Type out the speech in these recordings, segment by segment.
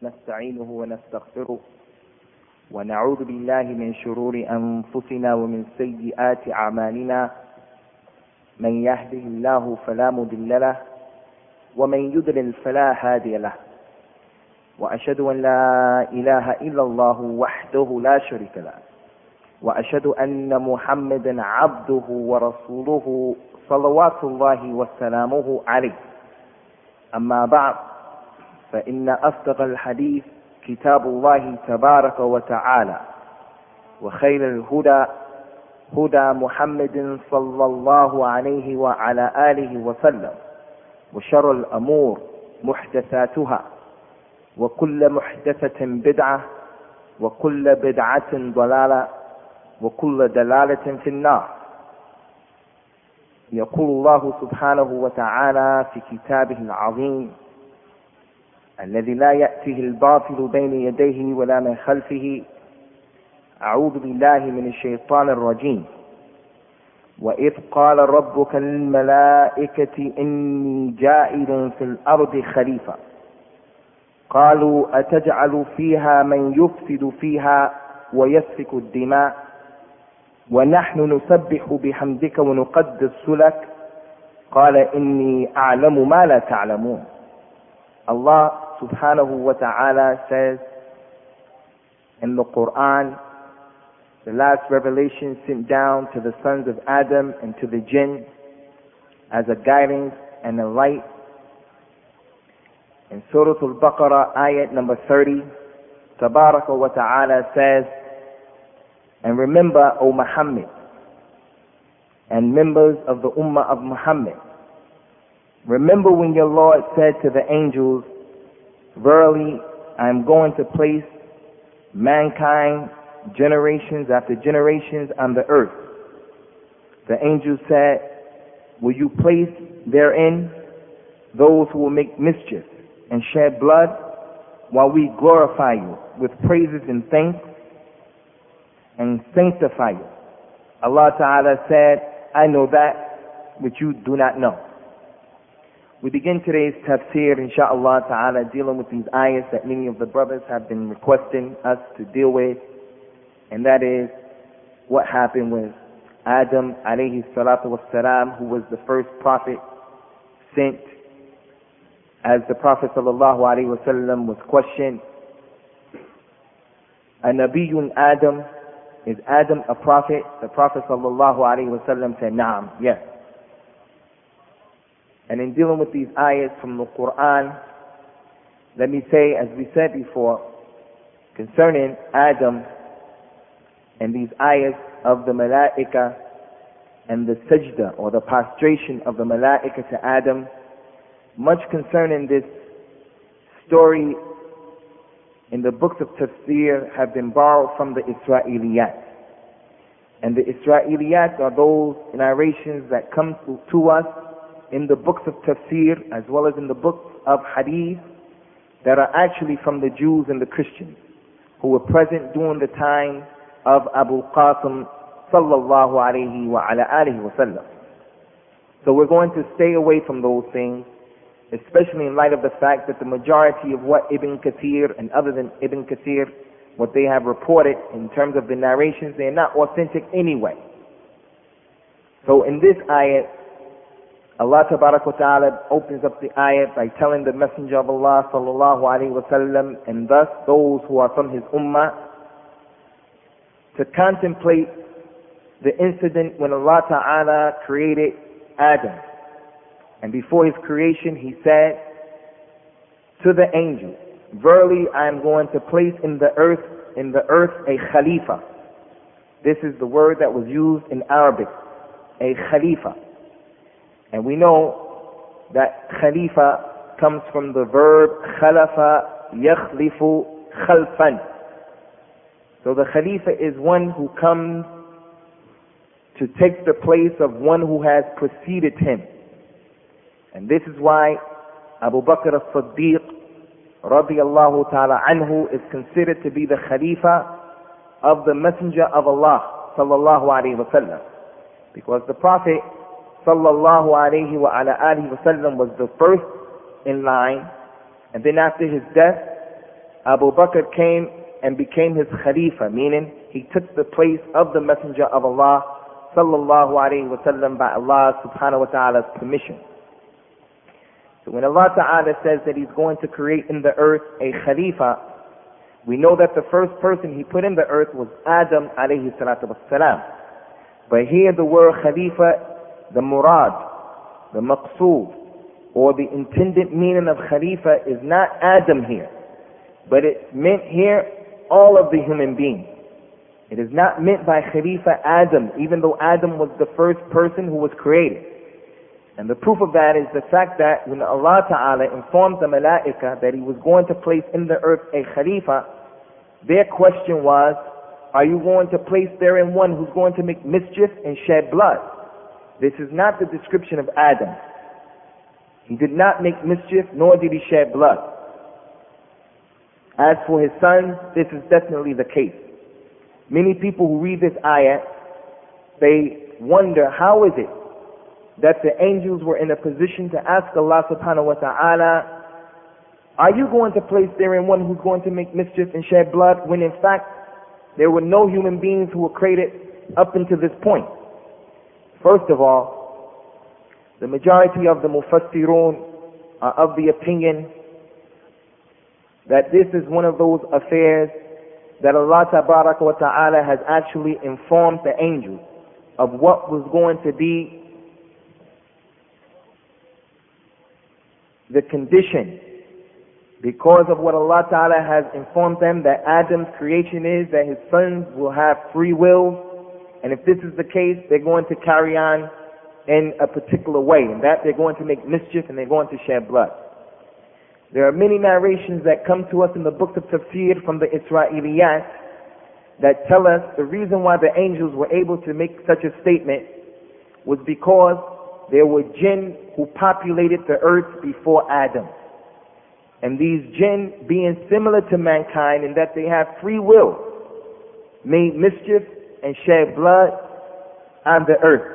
نستعينه ونستغفره ونعوذ بالله من شرور أنفسنا ومن سيئات أعمالنا من يهده الله فلا مضل له ومن يضلل فلا هادي له وأشهد أن لا إله إلا الله وحده لا شريك له وأشهد أن محمدا عبده ورسوله صلوات الله وسلامه عليه. أما بعد، فإن أصدق الحديث كتاب الله تبارك وتعالى، وخير الهدى هدى محمد صلى الله عليه وعلى آله وسلم، وشر الأمور محدثاتها، وكل محدثة بدعة، وكل بدعة ضلالة، وكل دلالة في النار. يقول الله سبحانه وتعالى في كتابه العظيم الذي لا يأتيه الباطل بين يديه ولا من خلفه: أعوذ بالله من الشيطان الرجيم. وإذ قال ربك للملائكة إني جاعل في الأرض خليفة قالوا أتجعل فيها من يفسد فيها ويسفك الدماء ونحن نسبح بحمدك ونقدس لك قال إني أعلم ما لا تعلمون. Allah subhanahu wa ta'ala says in the Quran, the last revelation sent down to the sons of Adam and to the jinn as a guidance and a light. In Surah Al-Baqarah, ayat number 30, Tabaraka wa ta'ala says, and remember, O Muhammad, and members of the Ummah of Muhammad, remember when your Lord said to the angels, verily, I am going to place mankind, generations after generations, on the earth. The angels said, will you place therein those who will make mischief and shed blood, while we glorify you with praises and thanks and sanctify you? Allah Ta'ala said, I know that which you do not know. We begin today's tafsir, insha'Allah Ta'ala, dealing with these ayahs that many of the brothers have been requesting us to deal with, and that is what happened with Adam alayhi salatu wassalam, who was the first prophet sent. As the Prophet sallallahu alayhi wasallam was questioned, Nabiyyun Adam, is Adam a prophet? The Prophet sallallahu alayhi wasallam said, Naam, yes. And in dealing with these ayahs from the Quran, let me say, as we said before, concerning Adam and these ayahs of the Malaika and the sajda or the prostration of the Malaika to Adam, much concerning this story in the books of tafsir have been borrowed from the Israeliyat. And the Israeliyat are those narrations that come to us in the books of tafsir as well as in the books of hadith that are actually from the Jews and the Christians who were present during the time of Abu Qasim sallallahu alayhi wa ala alihi wa sallam. So we're going to stay away from those things, especially in light of the fact that the majority of what Ibn Kathir and other than Ibn Kathir, what they have reported in terms of the narrations, they are not authentic anyway. So in this ayat, Allah Tabaraka wa Ta'ala opens up the ayat by telling the Messenger of Allah sallallahu alayhi wa sallam, and thus those who are from his ummah, to contemplate the incident when Allah Ta'ala created Adam. And before his creation, he said to the angels, verily I am going to place in the earth a khalifa. This is the word that was used in Arabic, a khalifa. And we know that khalifa comes from the verb khalafa yakhlifu khalfan. So the khalifa is one who comes to take the place of one who has preceded him. And this is why Abu Bakr as-Siddiq radiyallahu ta'ala anhu is considered to be the khalifa of the Messenger of Allah sallallahu alayhi wa sallam. Because the Prophet sallallahu alayhi wa ala alihi wa sallam was the first in line, and then after his death, Abu Bakr came and became his Khalifa, meaning he took the place of the Messenger of Allah sallallahu alayhi wa sallam by Allah subhanahu wa ta'ala's permission. So when Allah Ta'ala says that He's going to create in the earth a Khalifa, we know that the first person He put in the earth was Adam alayhi salatu wassalam. But here the word Khalifa, the murad, the maqsood, or the intended meaning of Khalifa is not Adam here, but it's meant here all of the human beings. It is not meant by Khalifa Adam, even though Adam was the first person who was created. And the proof of that is the fact that when Allah Ta'ala informed the Malaika that He was going to place in the earth a Khalifa, their question was, are you going to place therein one who's going to make mischief and shed blood? This is not the description of Adam. He did not make mischief, nor did he shed blood. As for his sons, this is definitely the case. Many people who read this ayah, they wonder, how is it that the angels were in a position to ask Allah subhanahu wa ta'ala, are you going to place therein one who's going to make mischief and shed blood, when in fact there were no human beings who were created up until this point? First of all, the majority of the mufassirun are of the opinion that this is one of those affairs that Allah Tabaraka wa Ta'ala has actually informed the angels of what was going to be the condition, because of what Allah Ta'ala has informed them that Adam's creation is that his sons will have free will, and if this is the case, they're going to carry on in a particular way, and that they're going to make mischief and they're going to shed blood. There are many narrations that come to us in the books of tafsir from the Israeliyat that tell us the reason why the angels were able to make such a statement was because there were jinn who populated the earth before Adam. And these jinn, being similar to mankind in that they have free will, made mischief and shed blood on the earth.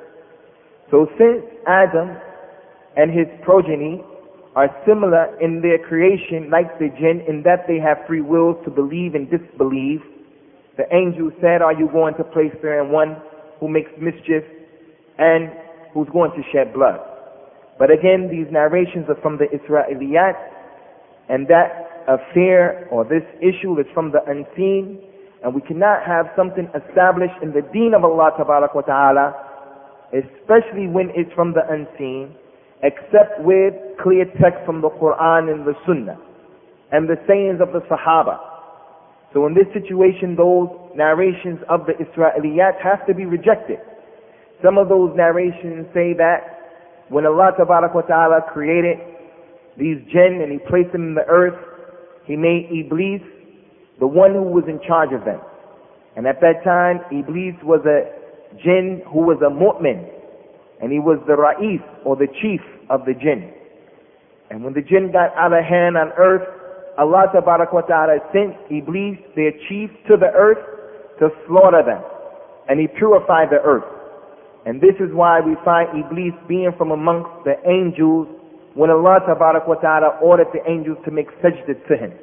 So since Adam and his progeny are similar in their creation like the jinn in that they have free will to believe and disbelieve, the angel said, are you going to place therein one who makes mischief and who's going to shed blood? But again, these narrations are from the Israeliyat, and that affair or this issue is from the unseen, and we cannot have something established in the deen of Allah Tabarak wa Ta'ala, especially when it's from the unseen, except with clear text from the Quran and the Sunnah and the sayings of the Sahaba. So in this situation, those narrations of the Israeliyat have to be rejected. Some of those narrations say that when Allah Tabarak wa Ta'ala created these jinn and He placed them in the earth, He made Iblis the one who was in charge of them. And at that time, Iblis was a jinn who was a mu'min, and he was the ra'is, or the chief of the jinn. And when the jinn got out of hand on earth, Allah Tabarak wa Ta'ala sent Iblis, their chief, to the earth to slaughter them. And He purified the earth. And this is why we find Iblis being from amongst the angels when Allah Tabarak wa Ta'ala ordered the angels to make sajda to him.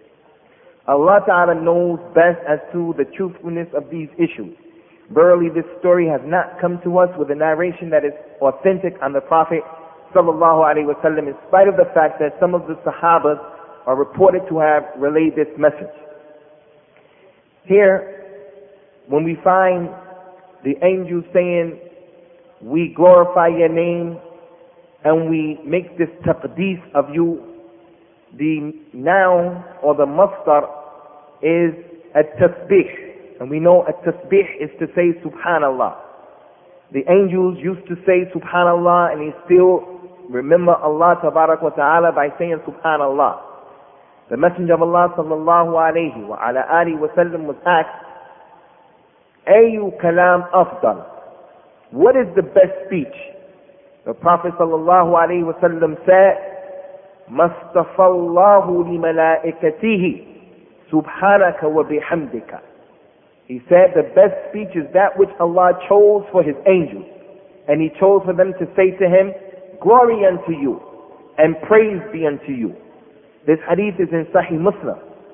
Allah Ta'ala knows best as to the truthfulness of these issues. Verily, this story has not come to us with a narration that is authentic on the Prophet sallallahu alaihi wasallam, in spite of the fact that some of the Sahabas are reported to have relayed this message. Here, when we find the angels saying, we glorify your name and we make this taqdees of you, the noun or the masdar is at-tasbih. And we know at-tasbih is to say subhanallah. The angels used to say subhanallah, and they still remember Allah Tabarak wa Ta'ala by saying subhanallah. The Messenger of Allah sallallahu alayhi wa ala alihi wa sallam was asked, Ayu kalam afdal? What is the best speech? The Prophet sallallahu alayhi wa sallam said, Mastafallahu li malaikatihi subhanaka wa bihamdika. He said the best speech is that which Allah chose for His angels. And He chose for them to say to Him, glory unto you and praise be unto you. This hadith is in Sahih Muslim.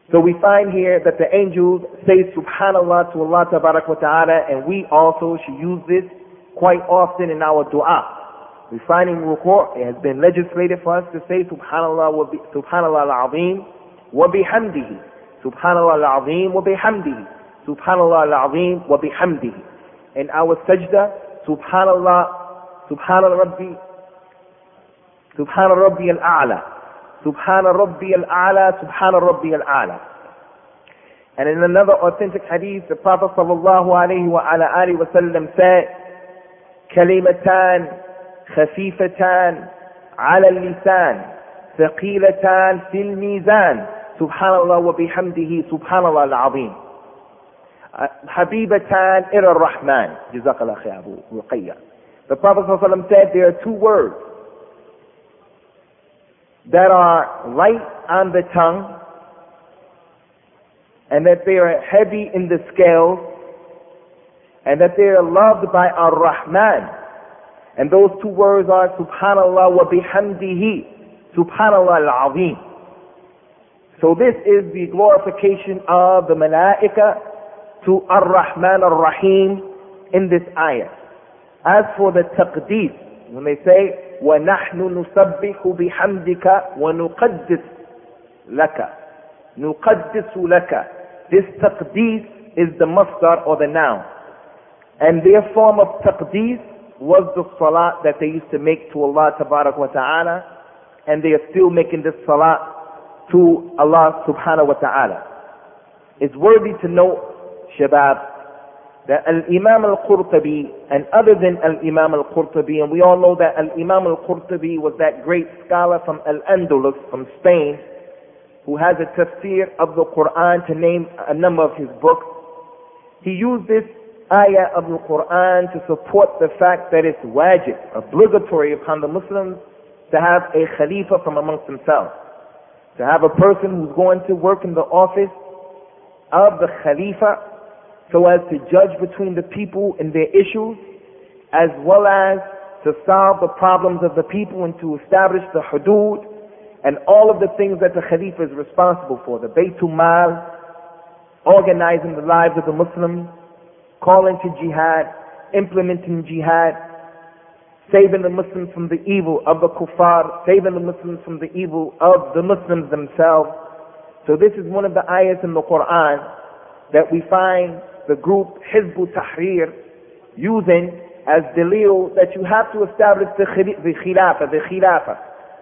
So we find here that the angels say subhanallah to Allah tabarak wa ta'ala, and we also should use this quite often in our dua. We find in ruku' it has been legislated for us to say subhanallah al-azim wa bihamdihi, subhanallah al-azim wa bihamdihi, subhanallah al-azim wa bihamdihi. In our sajda, subhanallah, subhana rabbi al-a'la, subhana rabbi al-a'la, subhana rabbi al-a'la. And in another authentic hadith, the Prophet sallallahu alayhi wa ala alihi wa sallam said, kalimatan khafifatan ala al-lisan thaqilatan fil mizan, subhanallah wa bihamdihi, subhanallah al-azim, habibatan ila ar-rahman. Jazakallah khair, Abu Ruqayya. The Prophet sallallahu alayhi wa sallam said there are two words that are light on the tongue and that they are heavy in the scales and that they are loved by Ar-Rahman. And those two words are subhanallah wa bihamdihi, subhanallah al-azim. So this is the glorification of the malaika to Ar-Rahman Ar-Rahim in this ayah. As for the taqdees, when they say وَنَحْنُ نُسَبِّحُ بِحَمْدِكَ وَنُقَدِّسُ لَكَ, نُقَدِّسُ لَكَ. This taqdees is the masdar or the noun. And their form of taqdees was the salat that they used to make to Allah tabarak wa ta'ala, and they are still making this salat to Allah subhanahu wa ta'ala. It's worthy to note, shabab, that Al-Imam Al-Qurtubi, and other than Al-Imam Al-Qurtubi, and we all know that Al-Imam Al-Qurtubi was that great scholar from Al-Andalus, from Spain, who has a tafsir of the Quran, to name a number of his books. He used this ayah of the Quran to support the fact that it's wajib, obligatory upon the Muslims to have a khalifa from amongst themselves. To have a person who's going to work in the office of the khalifa so as to judge between the people and their issues, as well as to solve the problems of the people and to establish the hudud and all of the things that the Khalifa is responsible for. The Baytul Mal, organizing the lives of the Muslims, calling to jihad, implementing jihad, saving the Muslims from the evil of the kuffar, saving the Muslims from the evil of the Muslims themselves. So this is one of the ayahs in the Quran that we find the group Hizb ut-Tahrir using as dalil that you have to establish the khilafah.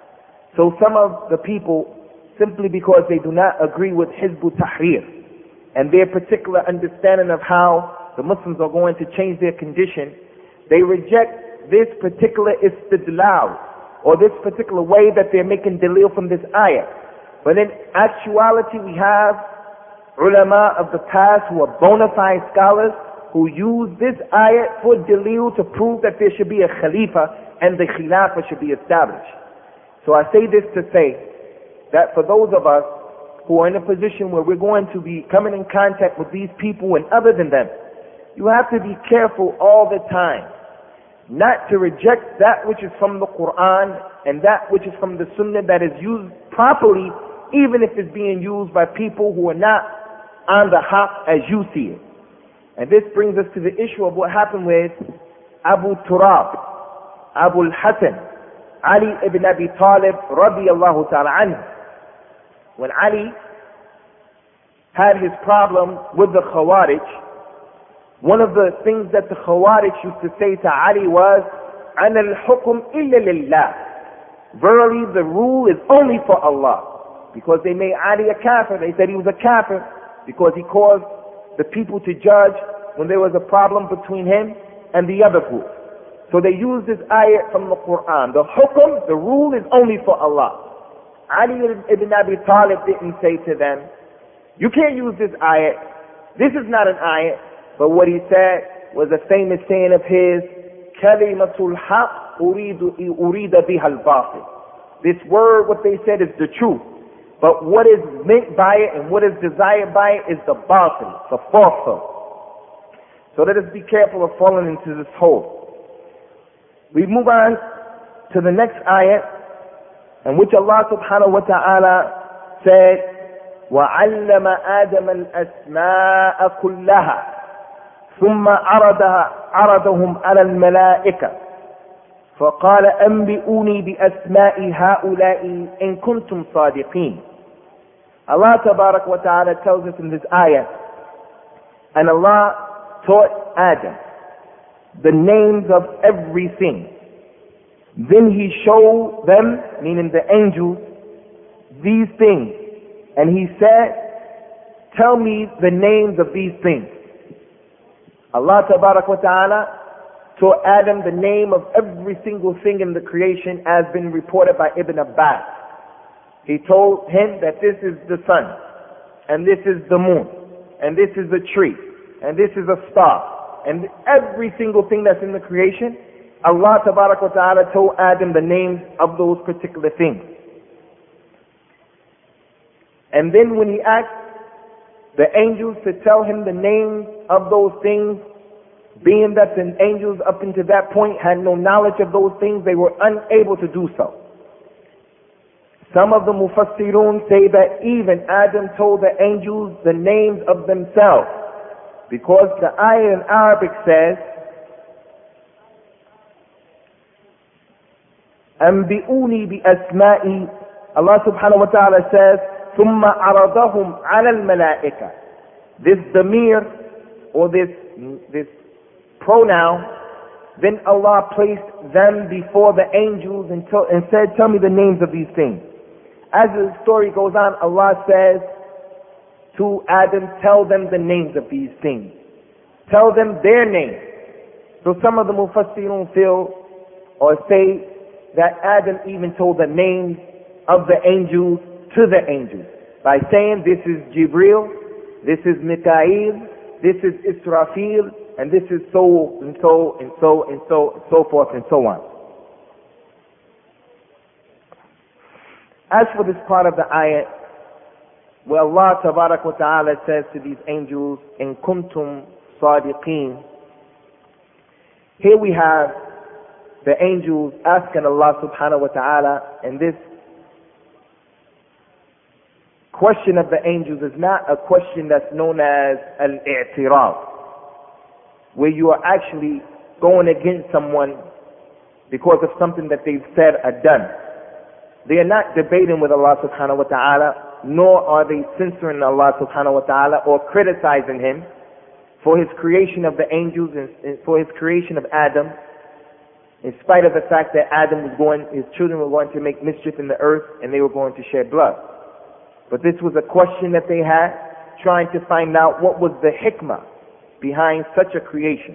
So some of the people, simply because they do not agree with Hizb ut-Tahrir and their particular understanding of how the Muslims are going to change their condition, they reject this particular istidlal, or this particular way that they're making dalil from this ayah. But in actuality, we have ulama of the past who are bona fide scholars who use this ayah for dalil to prove that there should be a khalifa and the khilafah should be established. So I say this to say that for those of us who are in a position where we're going to be coming in contact with these people and other than them, you have to be careful all the time not to reject that which is from the Quran and that which is from the Sunnah that is used properly, even if it's being used by people who are not on the haq as you see it. And this brings us to the issue of what happened with Abu Turab, Abu al-Hasan, Ali ibn Abi Talib radiyallahu ta'ala anhu. When Ali had his problem with the Khawarij, one of the things that the Khawarij used to say to Ali was, أَنَا الْحُكُمْ إِلَّا لِلَّهِ. Verily the rule is only for Allah. Because they made Ali a kafir. They said he was a kafir because he caused the people to judge when there was a problem between him and the other group. So they used this ayat from the Quran. The hukum, the rule is only for Allah. Ali ibn Abi Talib didn't say to them, you can't use this ayat. This is not an ayat. But what he said was a famous saying of his, Kalimatul haq urida biha al-batil. This word, what they said, is the truth. But what is meant by it and what is desired by it is the batil, the falsehood. So let us be careful of falling into this hole. We move on to the next ayat, in which Allah subhanahu wa ta'ala said, وعلم آدم الأسماء كلها ثم عرضهم على الملائكة فقال أنبئوني بأسماء هؤلاء إن كنتم صادقين. Allah Tabarak wa Ta'ala tells us in this ayah, and Allah taught Adam the names of everything. Then he showed them, meaning the angels, these things. And he said, tell me the names of these things. Allah Tabarak wa Ta'ala taught Adam the name of every single thing in the creation, as been reported by Ibn Abbas. He told him that this is the sun, and this is the moon, and this is a tree, and this is a star, and every single thing that's in the creation, Allah Tabarak wa Ta'ala told Adam the names of those particular things. And then when he asked the angels to tell him the names of those things, being that the angels up until that point had no knowledge of those things, they were unable to do so. Some of the Mufassirun say that even Adam told the angels the names of themselves, because the ayah in Arabic says, أنبئوني بأسمائي. Allah subhanahu wa ta'ala says, ثم عرضهم على الملائكة. This damir, or this pronoun, then Allah placed them before the angels and said, tell me the names of these things. As the story goes on, Allah says to Adam, tell them the names of these things. Tell them their names. So some of the Mufassirun feel or say that Adam even told the names of the angels to the angels by saying, this is Jibril, this is Mikael, this is Israfil, and this is so and so and so and so forth and so on. As for this part of the ayat, where Allah Tabarak wa Ta'ala says to these angels, in kuntum sadiqeen, here we have the angels asking Allah Subhanahu wa Ta'ala, and this question of the angels is not a question that's known as al-i'tiraf, where you are actually going against someone because of something that they've said or done. They are not debating with Allah Subhanahu wa Ta'ala, nor are they censoring Allah Subhanahu wa Ta'ala or criticizing Him for His creation of the angels and for His creation of Adam, in spite of the fact that his children were going to make mischief in the earth and they were going to shed blood. But this was a question that they had, trying to find out what was the hikmah behind such a creation.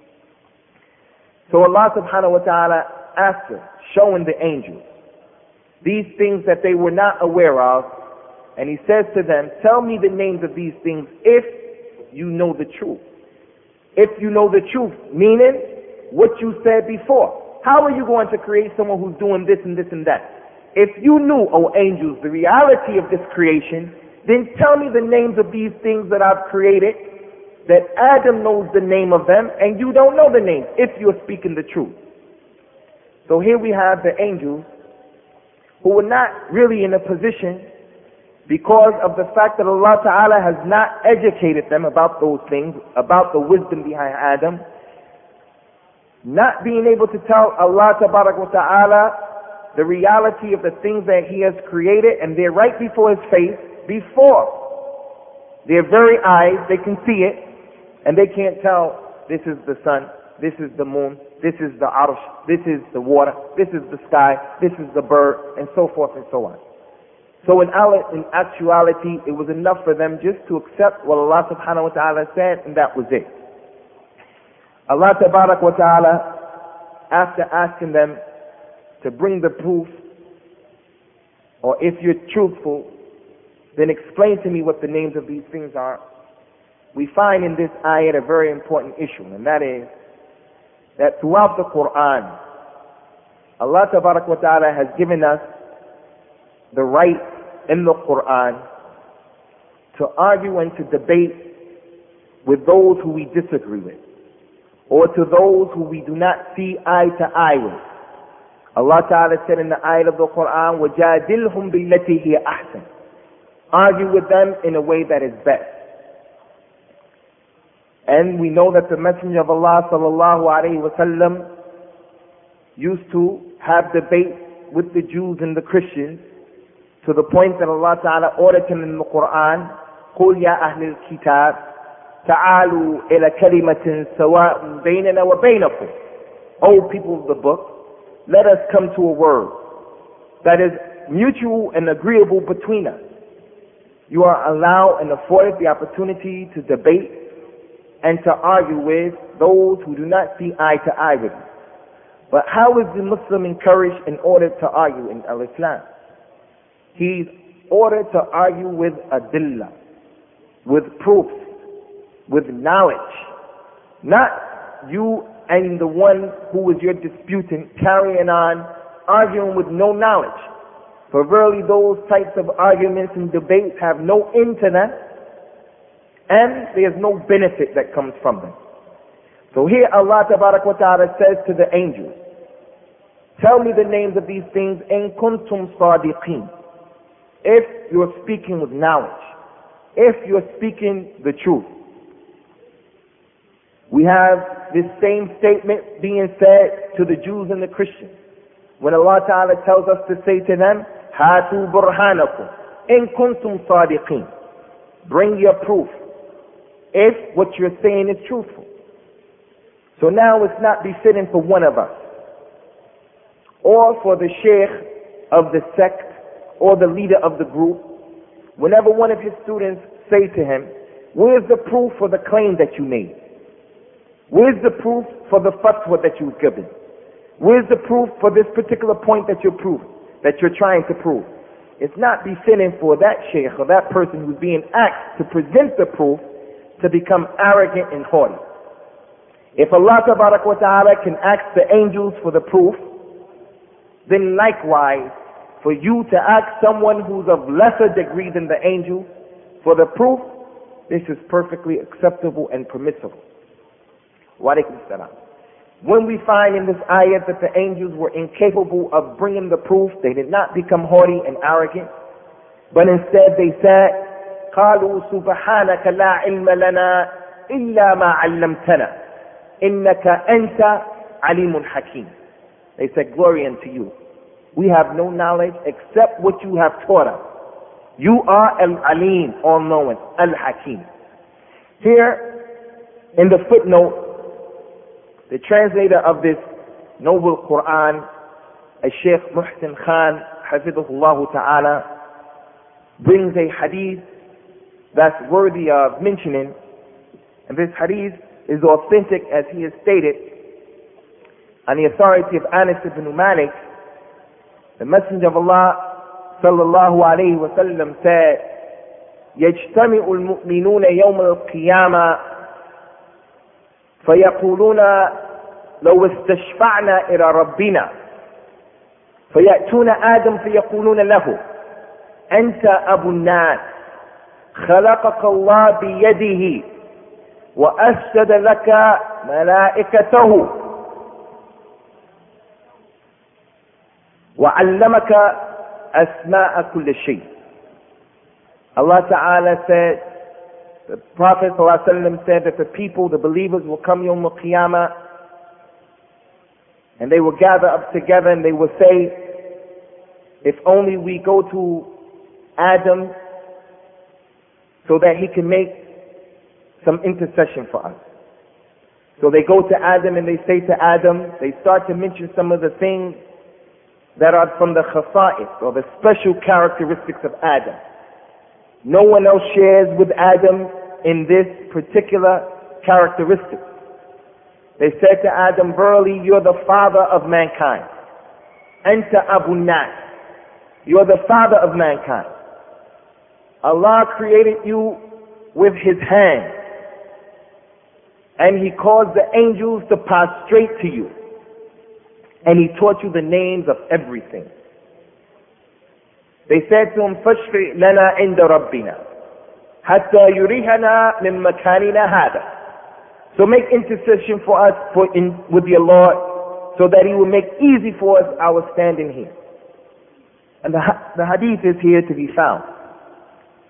So Allah Subhanahu wa Ta'ala asked them, showing the angels these things that they were not aware of, and He says to them, tell me the names of these things if you know the truth. If you know the truth, meaning what you said before. How are you going to create someone who's doing this and this and that? If you knew, O angels, the reality of this creation, then tell me the names of these things that I've created, that Adam knows the name of them, and you don't know the names, if you're speaking the truth. So here we have the angels who were not really in a position, because of the fact that Allah Ta'ala has not educated them about those things, about the wisdom behind Adam, not being able to tell Allah Tabarak wa Ta'ala the reality of the things that He has created, and they're right before His face, before their very eyes, they can see it, and they can't tell, this is the sun, this is the moon, this is the arsh, this is the water, this is the sky, this is the bird, and so forth and so on. So in actuality, it was enough for them just to accept what Allah Subhanahu wa Ta'ala said, and that was it. Allah Tabarak wa Ta'ala, after asking them to bring the proof, or if you're truthful, then explain to me what the names of these things are, we find in this ayat a very important issue, and that is that throughout the Quran, Allah Tabarak wa Ta'ala has given us the right in the Quran to argue and to debate with those who we disagree with, or to those who we do not see eye to eye with. Allah Ta'ala said in the ayat of the Quran, وَجَادِلْهُمْ بِالَّتِي هِيَ أَحْسَنُ, argue with them in a way that is best. And we know that the Messenger of Allah sallallahu alaihi wasallam used to have debate with the Jews and the Christians, to the point that Allah Ta'ala ordered him in the Quran, قُلْ يَا أَهْلِ الْكِتَابِ تَعَالُوا إِلَى كَلِمَةٍ سَوَاءٍ بَيْنَنَا وَبَيْنَكُمْ. O people of the book, let us come to a word that is mutual and agreeable between us. You are allowed and afforded the opportunity to debate and to argue with those who do not see eye to eye with you. But how is the Muslim encouraged in order to argue in Al-Islam? He's ordered to argue with adillah, with proofs, with knowledge. Not you and the one who is your disputant carrying on, arguing with no knowledge. For verily those types of arguments and debates have no end to them, and there's no benefit that comes from them. So here Allah Tabarak wa Ta'ala says to the angels, tell me the names of these things in kuntum sadiqeen. If you're speaking with knowledge, if you're speaking the truth. We have this same statement being said to the Jews and the Christians. When Allah Ta'ala tells us to say to them, Hatu burhanakum in kuntum sadiqeen. Bring your proof if what you're saying is truthful. So now it's not befitting for one of us, or for the sheikh of the sect, or the leader of the group, whenever one of his students say to him, where's the proof for the claim that you made? Where's the proof for the fatwa that you've given? Where's the proof for this particular point that you're trying to prove? It's not befitting for that sheikh or that person who's being asked to present the proof to become arrogant and haughty. If Allah Tabarak wa Ta'ala can ask the angels for the proof, then likewise, for you to ask someone who's of lesser degree than the angel for the proof, this is perfectly acceptable and permissible. Wa alaikum salam. When we find in this ayat that the angels were incapable of bringing the proof, they did not become haughty and arrogant, but instead they said, قالوا سبحانك لا علم لنا إلا ما علمتنا إنك أنت عليم حكيم. They said, glory unto you. We have no knowledge except what you have taught us. You are Al-Alim, all-knowing, Al-Hakim. Here, in the footnote, the translator of this noble Quran, Sheikh Muhsin Khan, Hafidhullah Ta'ala, brings a hadith that's worthy of mentioning. And this hadith is authentic as he has stated on the authority of Anas ibn Malik. The Messenger of Allah sallallahu alayhi wa sallam said, يجتمع المؤمنون يوم القيامة فيقولون لو استشفعنا إلى ربنا فيأتون آدم فيقولون له أنت أبو الناس خلقك الله بيده وأسجد لك ملائكته وعلمك أسماء كل شيء. Allah Ta'ala said, the Prophet ﷺ said that the people, the believers will come Yawm al-Qiyamah and they will gather up together and they will say, if only we go to Adam so that he can make some intercession for us. So they go to Adam and they say to Adam, they start to mention some of the things that are from the khasa'is, or the special characteristics of Adam. No one else shares with Adam in this particular characteristic. They said to Adam, verily you're the father of mankind. Anta Abu Nas. You're the father of mankind. Allah created you with His hand, and He caused the angels to prostrate to you, and He taught you the names of everything. They said to Him, فَاشْفِعْ لَنَا عِنْدَ رَبِّنَا حَتَّى يُرِيهَنَا مِنْ مَكَانِنَا هَذَا. So make intercession for us with your Lord, so that He will make easy for us our standing here. And the hadith is here to be found.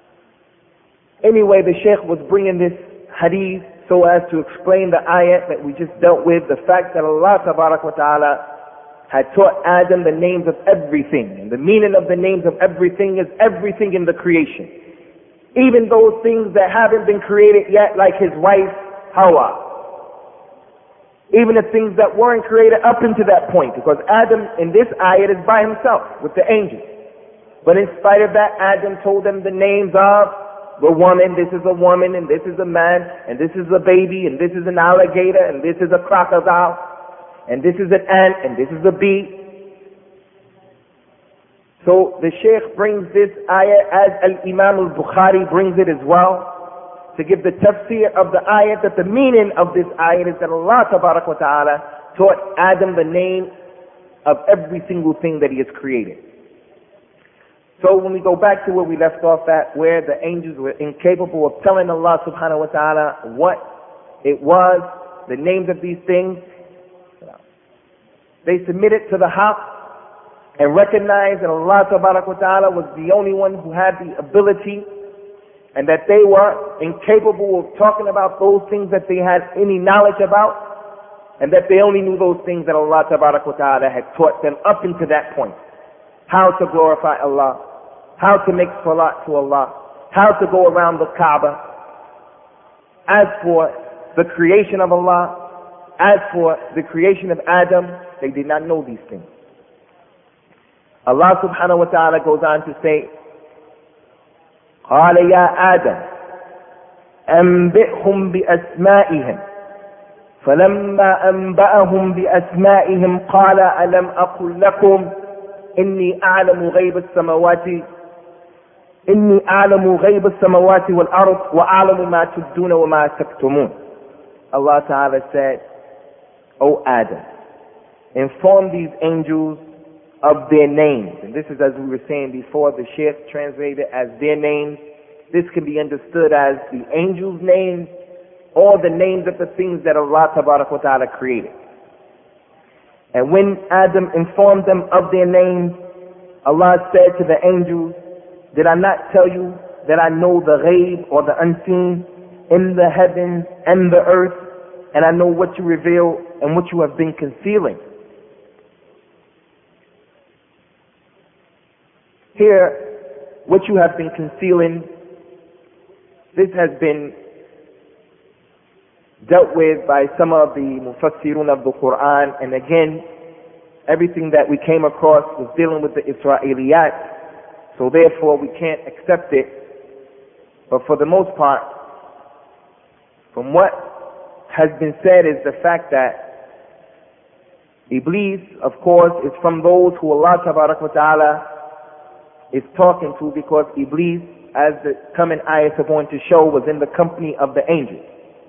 Anyway, the Shaykh was bringing this hadith so as to explain the ayat that we just dealt with, the fact that Allah Tabarak wa Ta'ala had taught Adam the names of everything. And the meaning of the names of everything is everything in the creation. Even those things that haven't been created yet, like his wife, Hawa. Even the things that weren't created up into that point. Because Adam in this ayat is by himself with the angels. But in spite of that, Adam told them the names of the woman, this is a woman, and this is a man, and this is a baby, and this is an alligator, and this is a crocodile, and this is an ant, and this is a bee. So the Shaykh brings this ayah as Al-Imam al-Bukhari brings it as well, to give the tafsir of the ayah, that the meaning of this ayah is that Allah Tabarak wa Ta'ala taught Adam the name of every single thing that he has created. So when we go back to where we left off at, where the angels were incapable of telling Allah subhanahu wa ta'ala what it was, the names of these things, they submitted to the haqq and recognized that Allah tabarak wa ta'ala was the only one who had the ability, and that they were incapable of talking about those things that they had any knowledge about, and that they only knew those things that Allah tabarak wa ta'ala had taught them up into that point. How to glorify Allah, how to make salat to Allah, how to go around the Kaaba. As for the creation of Allah, as for the creation of Adam, they did not know these things. Allah subhanahu wa ta'ala goes on to say, قال يا آدم أنبئهم بأسمائهم فلما أنبأهم بأسمائهم قال ألم أقل لكم إني أعلم غيب السماوات والأرض وأعلم ما تبدون وما تكتمون. Allah Ta'ala said, O Adam, inform these angels of their names. And this is, as we were saying before, the Shaykh translated as their names. This can be understood as the angels' names or the names of the things that Allah Tabarak wa Ta'ala created. And when Adam informed them of their names, Allah said to the angels, did I not tell you that I know the ghaib or the unseen in the heavens and the earth, and I know what you reveal and what you have been concealing? Here, what you have been concealing, this has been dealt with by some of the mufassirun of the Quran, and again, everything that we came across was dealing with the Israeliyat, so therefore we can't accept it. But for the most part, from what has been said is the fact that Iblis, of course, is from those who Allah Tabarak wa Ta'ala is talking to, because Iblis, as the coming ayahs are going to show, was in the company of the angels.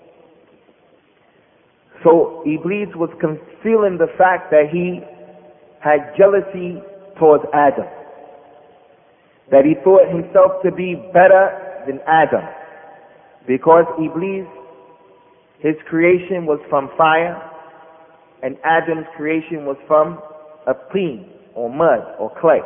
So Iblis was concealing the fact that he had jealousy towards Adam, that he thought himself to be better than Adam, because Iblis, his creation was from fire, and Adam's creation was from a teen or mud or clay.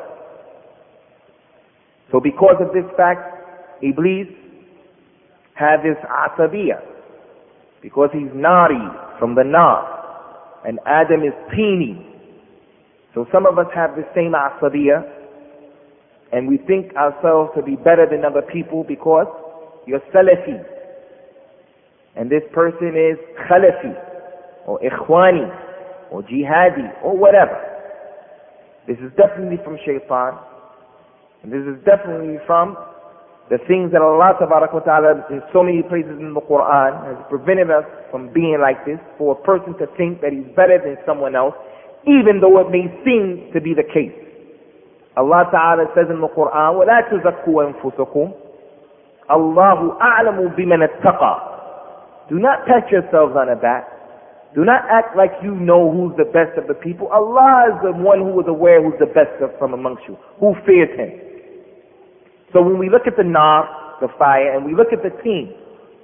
So because of this fact, Iblis had this asabiyah, because he's nari, from the nar, and Adam is teeny. So some of us have the same asabiyah, and we think ourselves to be better than other people because you're Salafi, and this person is Khalafi, or Ikhwani, or Jihadi, or whatever. This is definitely from Shaitan, and this is definitely from the things that Allah Tabarak wa Ta'ala in so many places in the Quran has prevented us from being like this, for a person to think that he's better than someone else, even though it may seem to be the case. Allah Ta'ala says in the Quran, وَلَا تُزَكُّوا أَنفُسَكُمْ اللَّهُ أَعْلَمُ بِمَنِ اتَّقَى. Do not pat yourselves on the back. Do not act like you know who's the best of the people. Allah is the one who is aware who's the best from amongst you, who fears Him. So when we look at the nar, the fire, and we look at the teen,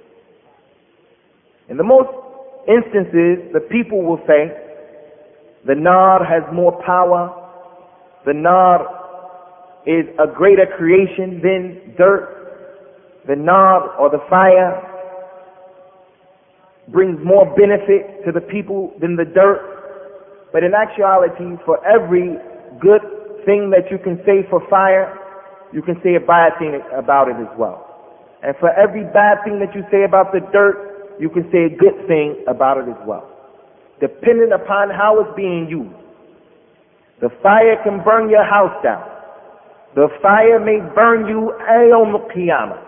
in the most instances, the people will say, the nar has more power, the nar is a greater creation than dirt, the nar or the fire brings more benefit to the people than the dirt. But in actuality, for every good thing that you can say for fire, you can say a bad thing about it as well. And for every bad thing that you say about the dirt, you can say a good thing about it as well. Depending upon how it's being used. The fire can burn your house down. The fire may burn you yawm al-qiyamah.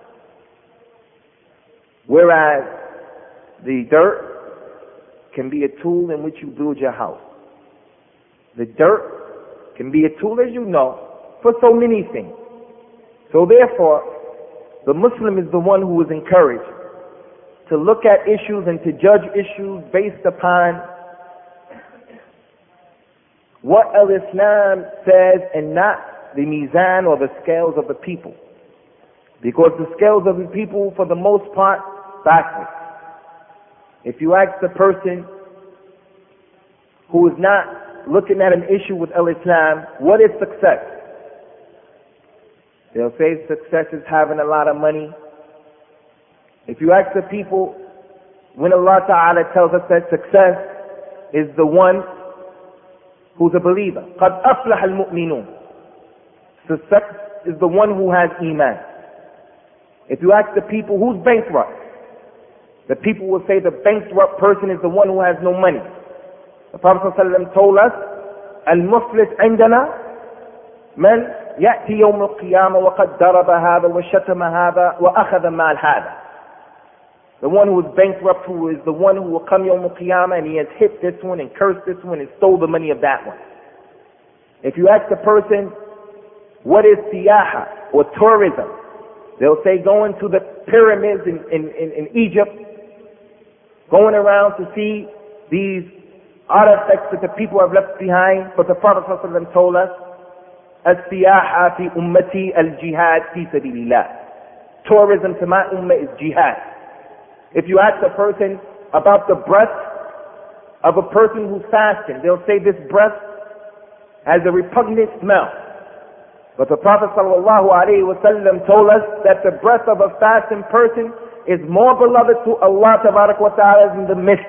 Whereas the dirt can be a tool in which you build your house. The dirt can be a tool, as you know, for so many things. So therefore, the Muslim is the one who is encouraged to look at issues and to judge issues based upon what al-Islam says and not the mizan or the scales of the people. Because the scales of the people, for the most part, backwards. If you ask the person who is not looking at an issue with al-Islam, what is success? They'll say success is having a lot of money. If you ask the people, when Allah Ta'ala tells us that success is the one who's a believer, قَدْ أَفْلَحَ الْمُؤْمِنُونَ, success is the one who has iman. If you ask the people, who's bankrupt? The people will say the bankrupt person is the one who has no money. The Prophet ﷺ told us, al-muflis عندنا من يأتي يوم القيامة وقد ضرب هذا وشتم هذا وأخذ مال هذا. The one who is bankrupt, who is the one who will come Yawm al-Qiyamah and he has hit this one and cursed this one and stole the money of that one. If you ask the person, what is siyaha or tourism? They'll say going to the pyramids in Egypt, going around to see these artifacts that the people have left behind. But the Prophet ﷺ told us, as-siyaha fi ummati al-jihad fi sabilillah. Tourism to my ummah is jihad. If you ask a person about the breath of a person who's fasting, they'll say this breath has a repugnant smell. But the Prophet ﷺ told us that the breath of a fasting person is more beloved to Allah Tabarak wa Ta'ala than the mist.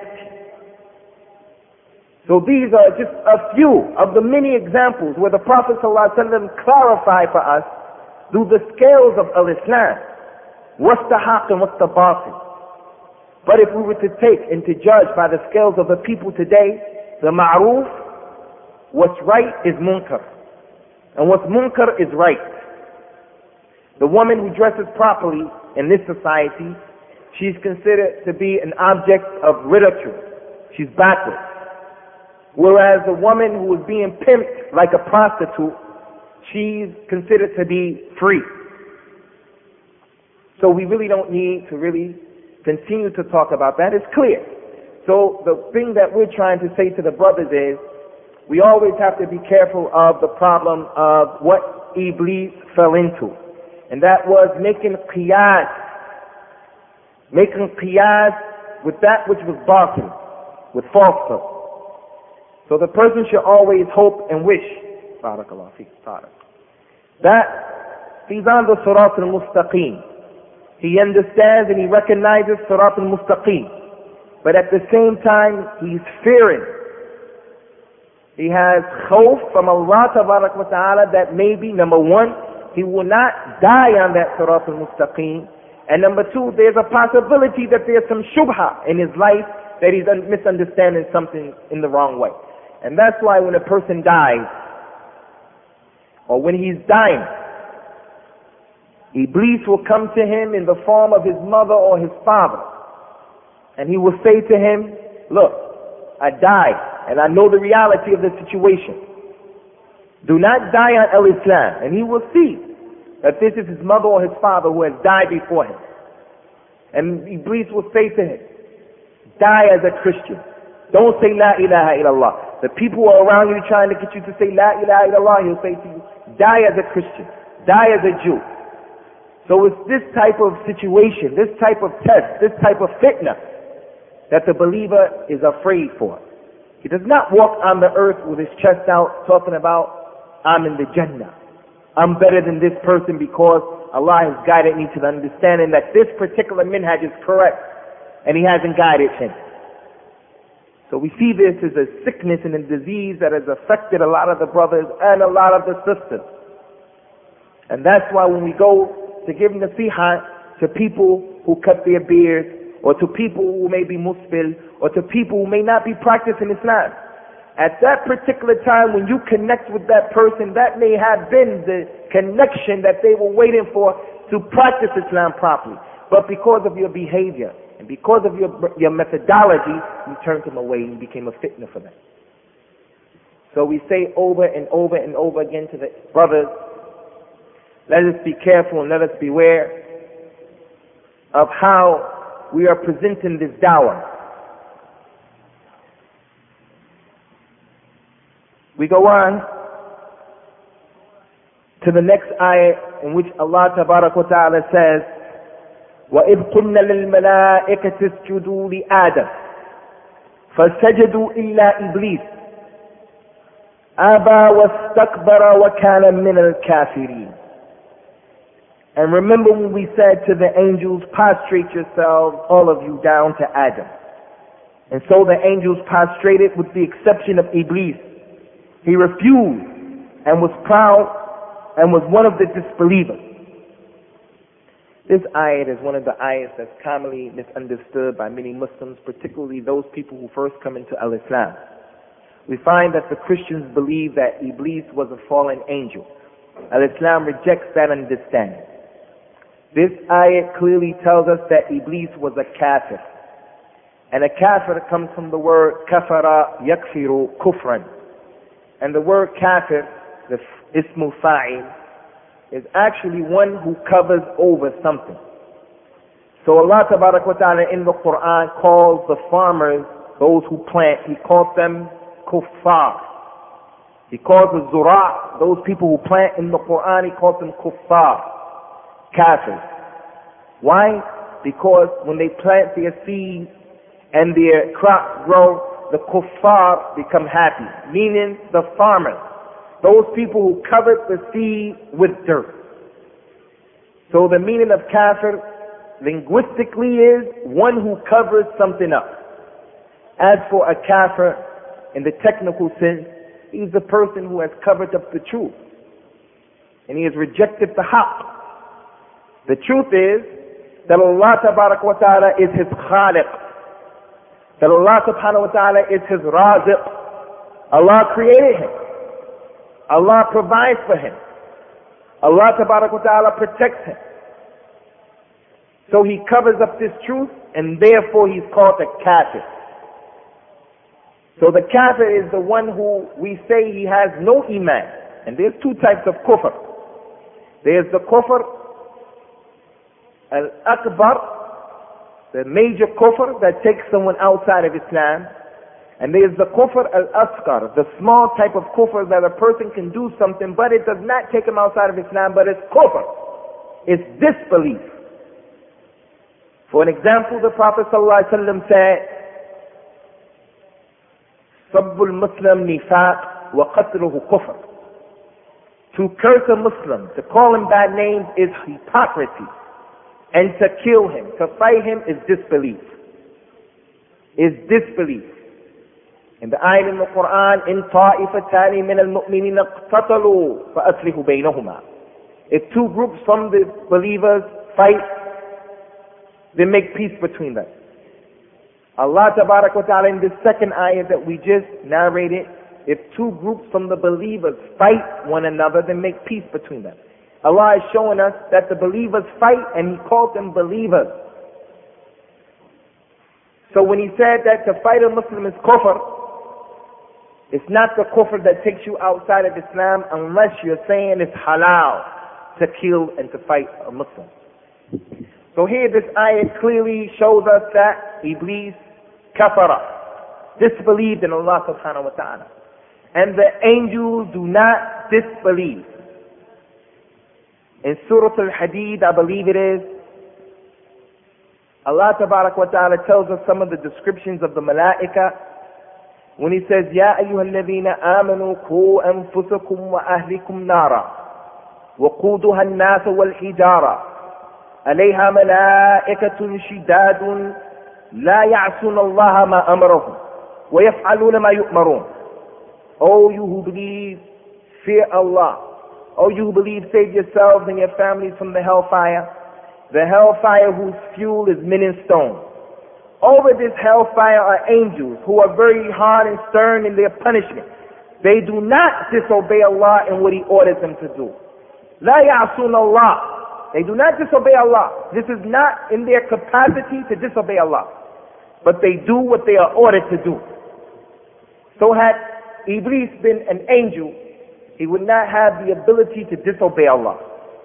So these are just a few of the many examples where the Prophet ﷺ clarified for us through the scales of al-Islam what's the haqq and what's the batil. But if we were to take and to judge by the scales of the people today, the ma'roof, what's right is munkar. And what's munkar is right. The woman who dresses properly in this society, she's considered to be an object of ridicule. She's backward. Whereas the woman who is being pimped like a prostitute, she's considered to be free. So we really don't need to really continue to talk about that. It's clear. So the thing that we're trying to say to the brothers is, we always have to be careful of the problem of what Iblis fell into. And that was making qiyas with that which was batil, with falsehood. So the person should always hope and wish, barakallahu feek, that he's on the sirat al-mustaqim. He understands and he recognizes sirat al-mustaqim. But at the same time, he's fearing. He has khawf from Allah Tabarak wa Ta'ala that maybe, number one, he will not die on that sirat al-mustaqim. And number two, there's a possibility that there's some shubha in his life that he's misunderstanding something in the wrong way. And that's why when a person dies, or when he's dying, Iblis will come to him in the form of his mother or his father. And he will say to him, look, I died, and I know the reality of the situation. Do not die on al-Islam. And he will see that this is his mother or his father who has died before him. And Iblis will say to him, die as a Christian. Don't say La ilaha illallah. The people who are around you trying to get you to say La ilaha illallah, he'll say to you, die as a Christian. Die as a Jew. So it's this type of situation, this type of test, this type of fitna that the believer is afraid for. He does not walk on the earth with his chest out talking about, I'm in the Jannah. I'm better than this person because Allah has guided me to the understanding that this particular minhaj is correct and He hasn't guided him. So we see this as a sickness and a disease that has affected a lot of the brothers and a lot of the sisters. And that's why when we go to give nasiha to people who cut their beards, or to people who may be musbil, or to people who may not be practicing Islam, at that particular time when you connect with that person, that may have been the connection that they were waiting for to practice Islam properly. But because of your behavior and because of your methodology, you turned them away and became a fitna for them. So we say over and over and over again to the brothers, let us be careful and let us beware of how we are presenting this dawah. We go on to the next ayah in which Allah Tabarak wa Ta'ala says, وَإِذْ قُلْنَا لِلْمَلَائِكَةِ اسْجُدُوا لِآدَمَ فَسَجَدُوا إِلَّا إِبْلِيسَ أَبَى وَاسْتَكْبَرَ وَكَانَ مِنَ الْكَافِرِينَ. And remember when we said to the angels, prostrate yourselves, all of you, down to Adam. And so the angels prostrated with the exception of Iblis. He refused and was proud and was one of the disbelievers. This ayat is one of the ayats that's commonly misunderstood by many Muslims, particularly those people who first come into Al-Islam. We find that the Christians believe that Iblis was a fallen angel. Al-Islam rejects that understanding. This ayat clearly tells us that Iblis was a kafir. And a kafir comes from the word kafara yakfiru kufran. And the word kafir, the ismul fa'il, is actually one who covers over something. So Allah Tabarak wa Ta'ala in the Quran calls the farmers, those who plant, He calls them kuffar. He calls the zura', those people who plant in the Quran, He calls them kuffar, kafirs. Why? Because when they plant their seeds and their crops grow, the kuffar become happy, meaning the farmers, those people who covered the seed with dirt. So the meaning of kafir linguistically is one who covers something up. As for a kafir, in the technical sense, he's the person who has covered up the truth. And he has rejected the haqq. The truth is that Allah Tabarak wa Ta'ala is his khaliq. That Allah Subhanahu wa Ta'ala is his raziq. Allah created him. Allah provides for him. Allah Tabarak wa Ta'ala protects him. So he covers up this truth and therefore he's called a kafir. So the kafir is the one who we say he has no iman. And there's two types of kufr. There's the kufr al-akbar, the major kufr that takes someone outside of Islam. And there's the kufr al-asghar, the small type of kufr that a person can do something, but it does not take him outside of Islam, but it's kufr. It's disbelief. For an example, the Prophet ﷺ said, صَبُّ الْمُسْلِمْ نِفَاقٌ وَقَتْلُهُ كُفْرٌ. To curse a Muslim, to call him bad names is hypocrisy. And to kill him, to fight him is disbelief. Is disbelief. In the ayat in the Quran, إِن طَائِفَتَانِ مِنَ الْمُؤْمِنِينَ اقْتَتَلُوا فَأَصْلِحُوا بَيْنَهُمَا. If two groups from the believers fight, then make peace between them. Allah Tabarak wa Ta'ala in this second ayat that we just narrated, if two groups from the believers fight one another, then make peace between them. Allah is showing us that the believers fight and He called them believers. So when He said that to fight a Muslim is kufr, it's not the kufr that takes you outside of Islam unless you're saying it's halal to kill and to fight a Muslim. So here this ayat clearly shows us that Iblis kafara, disbelieved in Allah Subhanahu wa Ta'ala. And the angels do not disbelieve. In Surah Al-Hadid, I believe it is, Allah Tabarak wa Ta'ala tells us some of the descriptions of the Malaika when He says, يَا أَيُّهَا الَّذِينَ آمَنُوا قُوا أَنفُسَكُمْ وَأَهْلِكُمْ نَارًا وقودها الناس والحجارة عليها ملائكة شداد لا يعصون الله ما أمرهم ويفعلون ما يؤمرون. O you who believe, fear Allah. O you who believe, save yourselves and your families from the hellfire. The hellfire whose fuel is men and stone. Over this hellfire are angels who are very hard and stern in their punishment. They do not disobey Allah in what He orders them to do. لا يعصون Allah. They do not disobey Allah. This is not in their capacity to disobey Allah. But they do what they are ordered to do. So had Iblis been an angel, he would not have the ability to disobey Allah.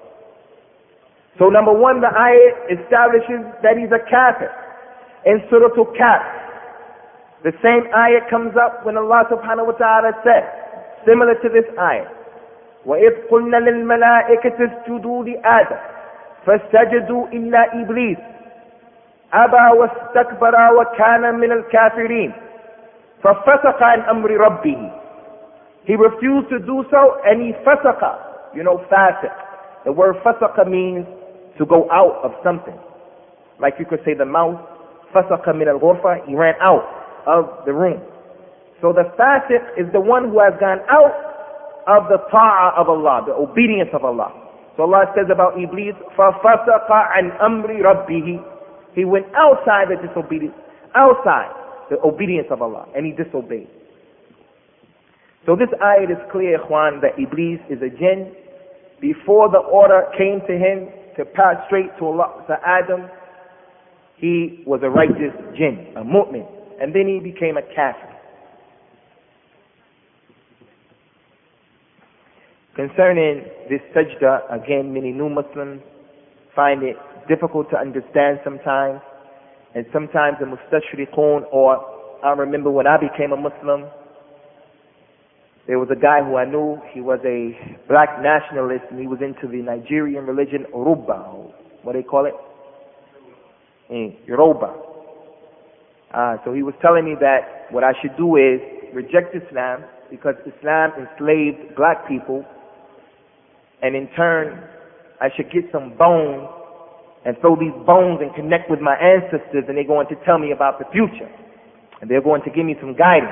So number one, the ayah establishes that he's a kafir. In Surah Al-Kahf, the same ayah comes up when Allah subhanahu wa ta'ala said, similar to this ayah, وَإِذْ قُلْنَا لِلْمَلَائِكَةِ اسْجُدُوا لِآدَمَ فَسَجَدُوا إِلَّا إِبْلِيسَ أَبَى وَاسْتَكْبَرَ وَكَانَ مِنَ الْكَافِرِينَ فَفَسَقَ عَنْ أَمْرِ رَبِّهِ. He refused to do so, and he fasaqa. You know, fasiq. The word fasaqa means to go out of something. Like you could say the mouse, fasaqa min al-ghurfa, he ran out of the room. So the fasiq is the one who has gone out of the ta'ah of Allah, the obedience of Allah. So Allah says about Iblis, فَفَسَقَ عَنْ أَمْرِ رَبِّهِ. He went outside the disobedience, outside the obedience of Allah, and he disobeyed. So this ayat is clear, ikhwan, that Iblis is a jinn. Before the order came to him to pass straight to Allah, to Adam, he was a righteous jinn, a mu'min, and then he became a kafir. Concerning this sajda, again, many new Muslims find it difficult to understand sometimes, and sometimes the mustashriqun, or I remember when I became a Muslim, there was a guy who I knew, he was a black nationalist, and he was into the Nigerian religion, Yoruba, what do they call it? Yoruba. So he was telling me that what I should do is reject Islam, because Islam enslaved black people, and in turn, I should get some bones and throw these bones and connect with my ancestors, and they're going to tell me about the future, and they're going to give me some guidance.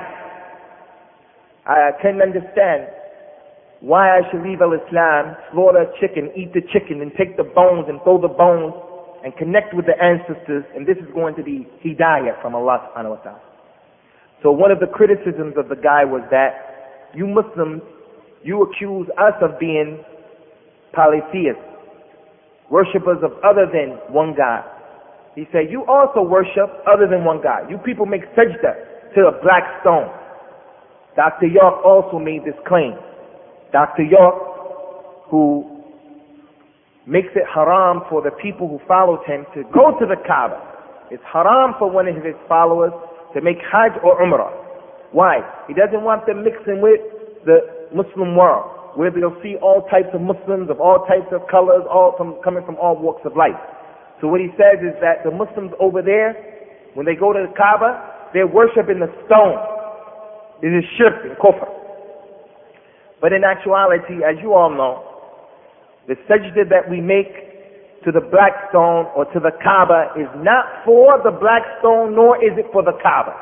I couldn't understand why I should leave al-Islam, slaughter a chicken, eat the chicken, and take the bones and throw the bones and connect with the ancestors, and this is going to be hidayah from Allah subhanahu wa ta'ala. So one of the criticisms of the guy was that you Muslims, you accuse us of being polytheists, worshippers of other than one God. He said, you also worship other than one God. You people make sajda to a black stone. Dr. York also made this claim. Dr. York, who makes it haram for the people who followed him to go to the Kaaba. It's haram for one of his followers to make Hajj or Umrah. Why? He doesn't want them mixing with the Muslim world, where they'll see all types of Muslims of all types of colors, coming from all walks of life. So what he says is that the Muslims over there, when they go to the Kaaba, they're worshiping the stone. It is shirk and kufr. But in actuality, as you all know, the sajda that we make to the black stone or to the Kaaba is not for the black stone, nor is it for the Kaaba.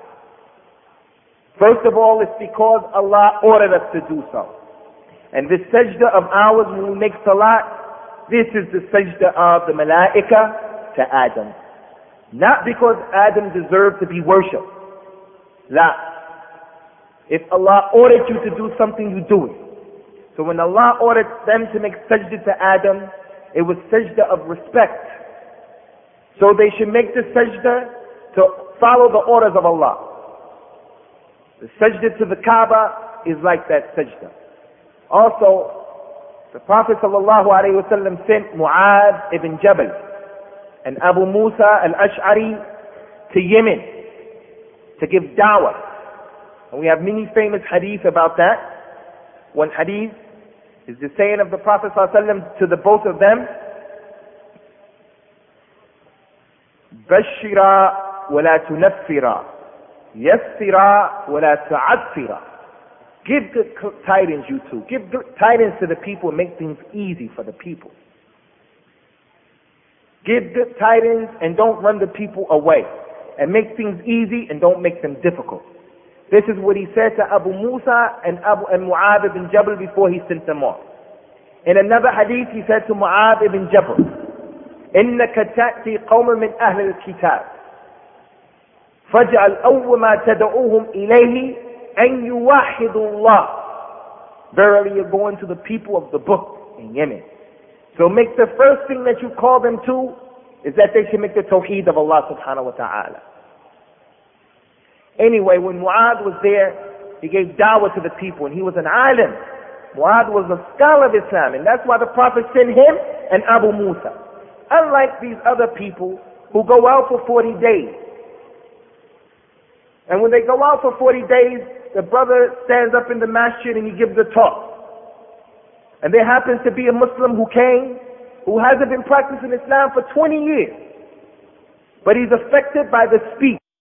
First of all, it's because Allah ordered us to do so. And this sajda of ours, when we make salat, this is the sajda of the malaika to Adam. Not because Adam deserved to be worshipped. La. If Allah ordered you to do something, you do it. So when Allah ordered them to make sajda to Adam, it was sajda of respect. So they should make the sajda to follow the orders of Allah. The sajda to the Kaaba is like that sajda. Also, the Prophet ﷺ sent Mu'adh ibn Jabal and Abu Musa al-Ash'ari to Yemen to give da'wah. And we have many famous hadith about that. One hadith is the saying of the Prophet ﷺ to the both of them, بشرا ولا تنفرا يسرا ولا تعسرا Give good tidings, you two. Give good tidings to the people and make things easy for the people. Give good tidings and don't run the people away. And make things easy and don't make them difficult. This is what he said to Abu Musa and Mu'adh ibn Jabal before he sent them off. In another hadith he said to Mu'adh ibn Jabal, إِنَّكَ تَأْتِي قَوْمًا مِنْ أَهْلِ الْكِتَابِ فَاجْعَلْ أَوَّ مَا تَدْعُوهُمْ إِلَيْهِ أَنْ يُوَحِّدُوا اللَّهِ. Verily you're going to the people of the book in Yemen. So make the first thing that you call them to is that they should make the tawheed of Allah subhanahu wa ta'ala. Anyway, when Mu'adh was there, he gave da'wah to the people and he was an alim. Mu'adh was a scholar of Islam, and that's why the Prophet sent him and Abu Musa. Unlike these other people who go out for 40 days. And when they go out for 40 days, the brother stands up in the masjid and he gives a talk. And there happens to be a Muslim who came, who hasn't been practicing Islam for 20 years. But he's affected by the speech.